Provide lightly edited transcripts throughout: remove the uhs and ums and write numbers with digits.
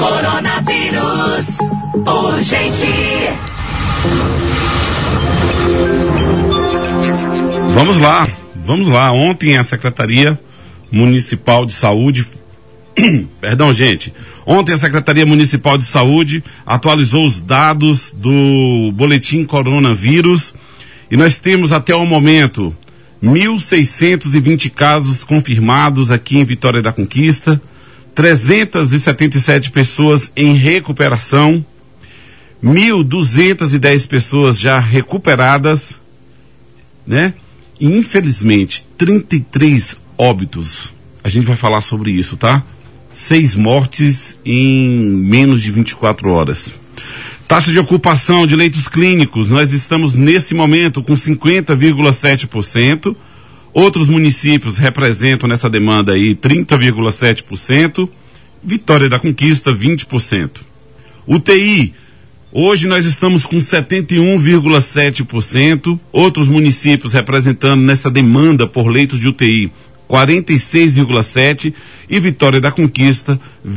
Coronavírus urgente. Vamos lá. Ontem a Secretaria Municipal de Saúde Ontem a Secretaria Municipal de Saúde atualizou os dados do boletim coronavírus e nós temos até o momento 1.620 casos confirmados aqui em Vitória da Conquista, 377 pessoas em recuperação, 1.210 pessoas já recuperadas, né? E infelizmente 33 óbitos. A gente vai falar sobre isso, tá? 6 mortes em menos de 24 horas. Taxa de ocupação de leitos clínicos, nós estamos nesse momento com 50,7%. Outros municípios representam nessa demanda aí 30,7%. Vitória da Conquista, 20%. UTI, hoje nós estamos com 71,7%. Outros municípios representando nessa demanda por leitos de UTI, 46,7%, e Vitória da Conquista,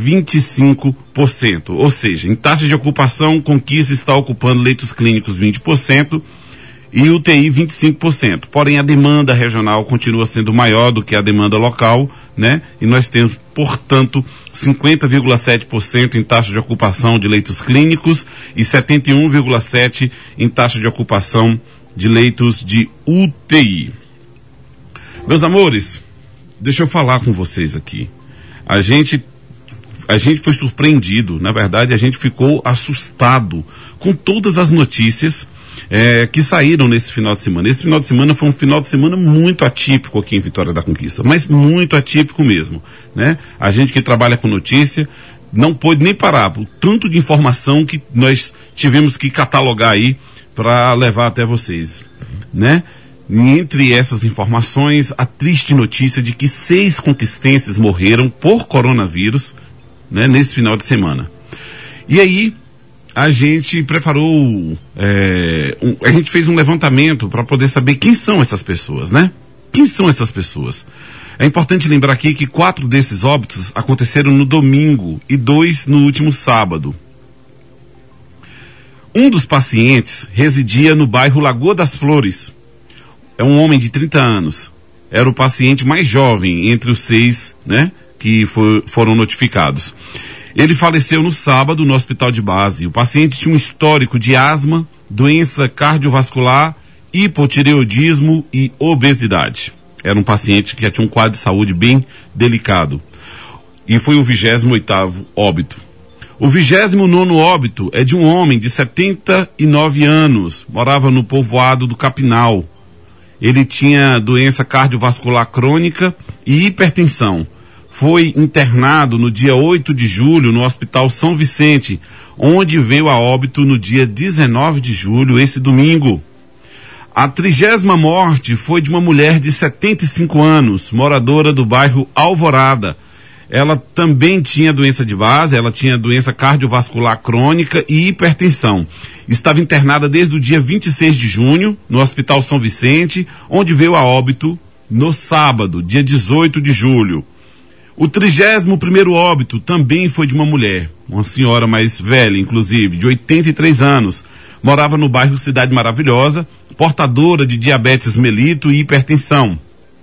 25%. Ou seja, em taxa de ocupação, Conquista está ocupando leitos clínicos 20% e UTI 25%. Porém, a demanda regional continua sendo maior do que a demanda local, né? E nós temos, portanto, 50,7% em taxa de ocupação de leitos clínicos e 71,7% em taxa de ocupação de leitos de UTI. Meus amores, deixa eu falar com vocês aqui. A gente foi surpreendido, na verdade a gente ficou assustado com todas as notícias que saíram nesse final de semana. Esse final de semana foi um final de semana muito atípico aqui em Vitória da Conquista, mas muito atípico mesmo, né? A gente que trabalha com notícia não pôde nem parar, por tanto de informação que nós tivemos que catalogar aí para levar até vocês, né? Entre essas informações, a triste notícia de que 6 conquistenses morreram por coronavírus, né, nesse final de semana. E aí, a gente preparou, a gente fez um levantamento para poder saber quem são essas pessoas, né? Quem são essas pessoas? É importante lembrar aqui que 4 desses óbitos aconteceram no domingo e 2 no último sábado. Um dos pacientes residia no bairro Lagoa das Flores. É um homem de 30 anos. Era o paciente mais jovem entre os 6, né, que foram notificados. Ele faleceu no sábado no hospital de base. O paciente tinha um histórico de asma, doença cardiovascular, hipotireoidismo e obesidade. Era um paciente que tinha um quadro de saúde bem delicado. E foi o 28º óbito. O 29º óbito é de um homem de 79 anos. Morava no povoado do Capinal. Ele tinha doença cardiovascular crônica e hipertensão. Foi internado no dia 8 de julho no Hospital São Vicente, onde veio a óbito no dia 19 de julho, esse domingo. A 30ª morte foi de uma mulher de 75 anos, moradora do bairro Alvorada. Ela também tinha doença de base, ela tinha doença cardiovascular crônica e hipertensão. Estava internada desde o dia 26 de junho, no Hospital São Vicente, onde veio a óbito no sábado, dia 18 de julho. O 31º óbito também foi de uma mulher, uma senhora mais velha, inclusive, de 83 anos. Morava no bairro Cidade Maravilhosa, portadora de diabetes mellitus e hipertensão.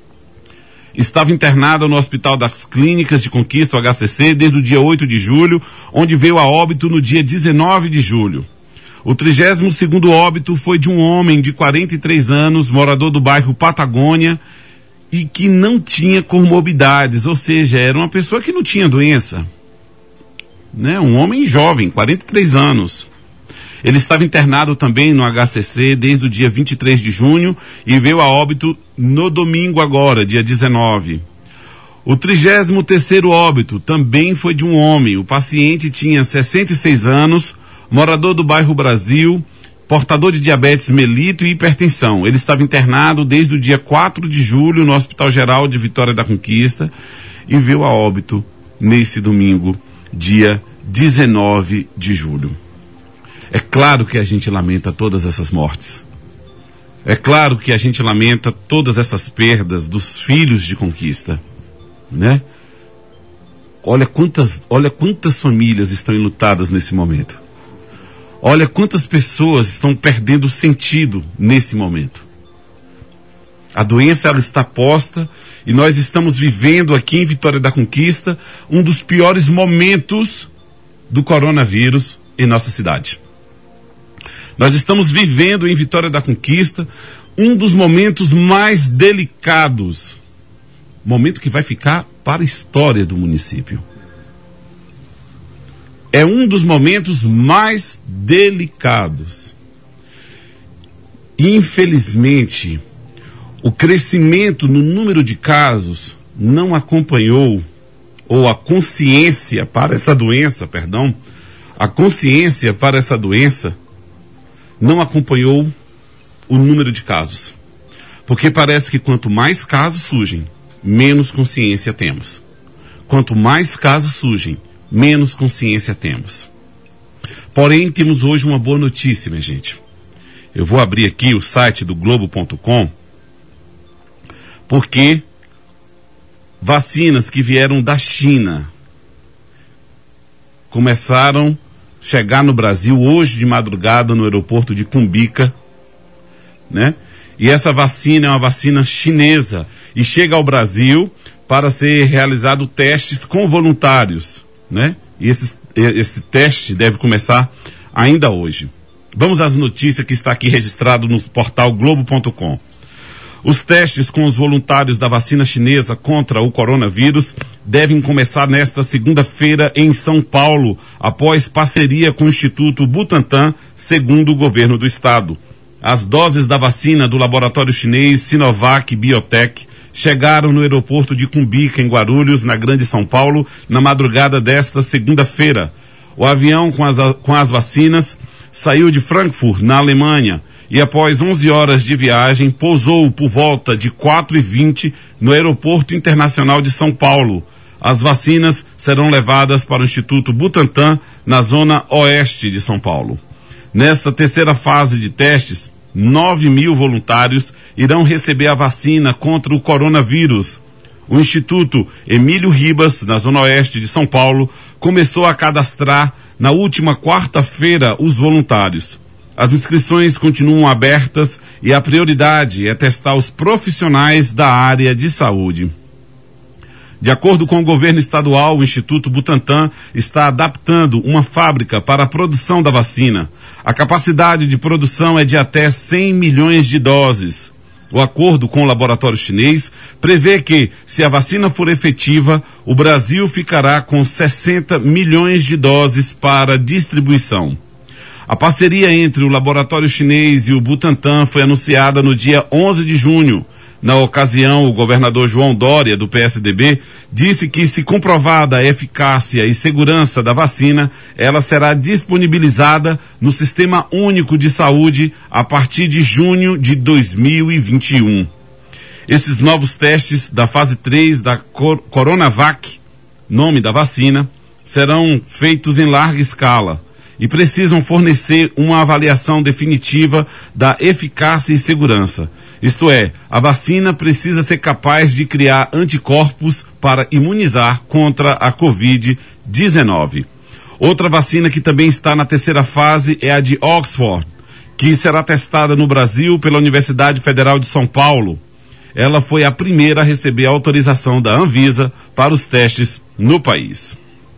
Estava internada no Hospital das Clínicas de Conquista, o HCC, desde o dia 8 de julho, onde veio a óbito no dia 19 de julho. O 32º óbito foi de um homem de 43 anos, morador do bairro Patagônia, e que não tinha comorbidades, ou seja, era uma pessoa que não tinha doença, né? Um homem jovem, 43 anos. Ele estava internado também no HCC desde o dia 23 de junho e veio a óbito no domingo agora, dia 19. O 33º óbito também foi de um homem. O paciente tinha 66 anos, morador do bairro Brasil, portador de diabetes mellitus e hipertensão. Ele estava internado desde o dia 4 de julho no Hospital Geral de Vitória da Conquista e veio a óbito nesse domingo, dia 19 de julho. É claro que a gente lamenta todas essas mortes. É claro que a gente lamenta todas essas perdas dos filhos de Conquista, né? Olha quantas famílias estão enlutadas nesse momento. Olha quantas pessoas estão perdendo o sentido nesse momento. A doença, ela está posta e nós estamos vivendo aqui em Vitória da Conquista um dos piores momentos do coronavírus em nossa cidade. Nós estamos vivendo em Vitória da Conquista um dos momentos mais delicados, momento que vai ficar para a história do município. É um dos momentos mais delicados. Infelizmente, o crescimento no número de casos não acompanhou, ou a consciência para essa doença, não acompanhou o número de casos. Porque parece que quanto mais casos surgem, menos consciência temos. Quanto mais casos surgem, menos consciência temos. Porém, temos hoje uma boa notícia, minha gente. Eu vou abrir aqui o site do Globo.com, porque vacinas que vieram da China começaram a chegar no Brasil hoje de madrugada no aeroporto de Cumbica, né? E essa vacina é uma vacina chinesa e chega ao Brasil para ser realizado testes com voluntários, né? E esse teste deve começar ainda hoje. Vamos às notícias que está aqui registrado no portal Globo.com. Os testes com os voluntários da vacina chinesa contra o coronavírus devem começar nesta segunda-feira em São Paulo, após parceria com o Instituto Butantan, segundo o governo do estado. As doses da vacina do laboratório chinês Sinovac Biotech chegaram no aeroporto de Cumbica, em Guarulhos, na Grande São Paulo, na madrugada desta segunda-feira. O avião com as vacinas saiu de Frankfurt, na Alemanha, e após 11 horas de viagem, pousou por volta de 4h20 no Aeroporto Internacional de São Paulo. As vacinas serão levadas para o Instituto Butantan, na zona oeste de São Paulo. Nesta terceira fase de testes, 9.000 voluntários irão receber a vacina contra o coronavírus. O Instituto Emílio Ribas, na zona oeste de São Paulo, começou a cadastrar na última quarta-feira os voluntários. As inscrições continuam abertas e a prioridade é testar os profissionais da área de saúde. De acordo com o governo estadual, o Instituto Butantan está adaptando uma fábrica para a produção da vacina. A capacidade de produção é de até 100 milhões de doses. O acordo com o laboratório chinês prevê que, se a vacina for efetiva, o Brasil ficará com 60 milhões de doses para distribuição. A parceria entre o laboratório chinês e o Butantan foi anunciada no dia 11 de junho. Na ocasião, o governador João Dória, do PSDB, disse que, se comprovada a eficácia e segurança da vacina, ela será disponibilizada no Sistema Único de Saúde a partir de junho de 2021. Esses novos testes da fase 3 da Coronavac, nome da vacina, serão feitos em larga escala e precisam fornecer uma avaliação definitiva da eficácia e segurança. Isto é, a vacina precisa ser capaz de criar anticorpos para imunizar contra a Covid-19. Outra vacina que também está na terceira fase é a de Oxford, que será testada no Brasil pela Universidade Federal de São Paulo. Ela foi a primeira a receber a autorização da Anvisa para os testes no país.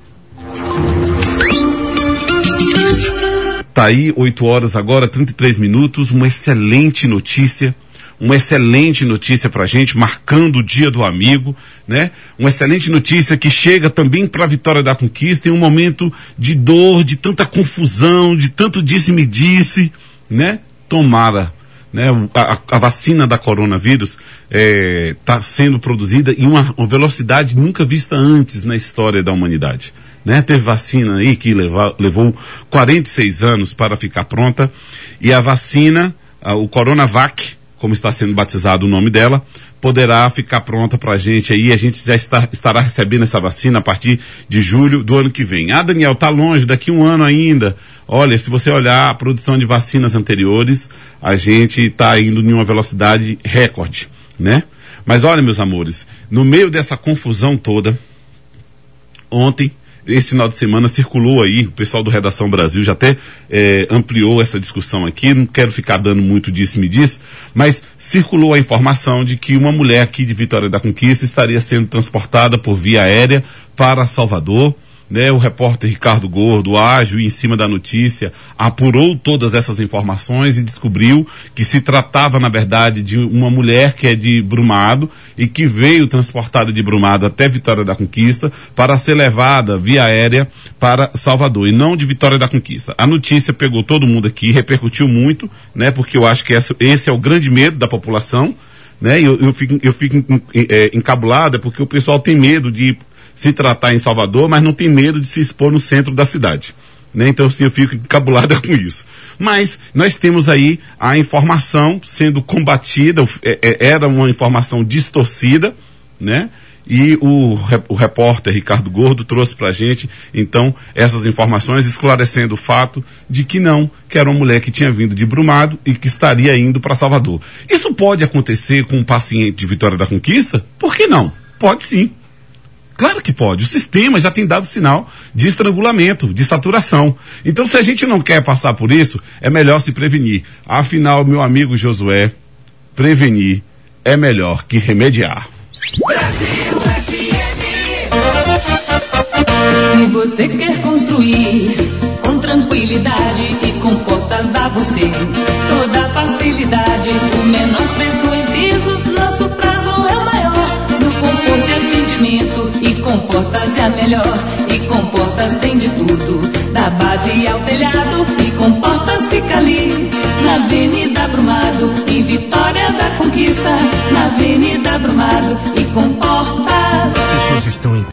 Tá aí, 8 horas agora, 33 minutos, uma excelente notícia pra gente, marcando o Dia do Amigo, né? Uma excelente notícia que chega também para a Vitória da Conquista em um momento de dor, de tanta confusão, de tanto disse-me-disse, né? Tomara, né? A vacina da coronavírus está sendo produzida em uma velocidade nunca vista antes na história da humanidade. Né? Teve vacina aí que levou 46 anos para ficar pronta, e a vacina, o Coronavac, como está sendo batizado o nome dela, poderá ficar pronta para a gente aí. A gente já estará recebendo essa vacina a partir de julho do ano que vem. Daniel, tá longe, daqui um ano ainda. Olha, se você olhar a produção de vacinas anteriores, a gente está indo em uma velocidade recorde, né? Mas olha, meus amores, no meio dessa confusão toda, Ontem, esse final de semana, circulou aí, o pessoal do Redação Brasil já até ampliou essa discussão aqui, não quero ficar dando muito disse-me-disse, mas circulou a informação de que uma mulher aqui de Vitória da Conquista estaria sendo transportada por via aérea para Salvador, né? O repórter Ricardo Gordo, ágil em cima da notícia, apurou todas essas informações e descobriu que se tratava, na verdade, de uma mulher que é de Brumado e que veio transportada de Brumado até Vitória da Conquista para ser levada via aérea para Salvador, e não de Vitória da Conquista. A notícia pegou todo mundo aqui, repercutiu muito, né? Porque eu acho que esse é o grande medo da população, né? Eu fico encabulado, porque o pessoal tem medo de se tratar em Salvador, mas não tem medo de se expor no centro da cidade, né? Então, assim, eu fico encabulada com isso. Mas nós temos aí a informação sendo combatida, era uma informação distorcida, né? E o repórter Ricardo Gordo trouxe pra gente, então, essas informações, esclarecendo o fato de que não, que era uma mulher que tinha vindo de Brumado e que estaria indo para Salvador. Isso pode acontecer com um paciente de Vitória da Conquista? Por que não? Pode sim. Claro que pode. O sistema já tem dado sinal de estrangulamento, de saturação. Então, se a gente não quer passar por isso, é melhor se prevenir. Afinal, meu amigo Josué, prevenir é melhor que remediar. Se você quer construir com tranquilidade e com portas da você toda facilidade, o menor preço em pisos, nosso prazo é o maior. No conforto e atendimento, e com portas é a melhor. E com portas tem de tudo, da base ao telhado. E com portas fica ali, na Avenida Brumado, em Vitória da Conquista. Na Avenida Brumado, e com portas. As pessoas estão em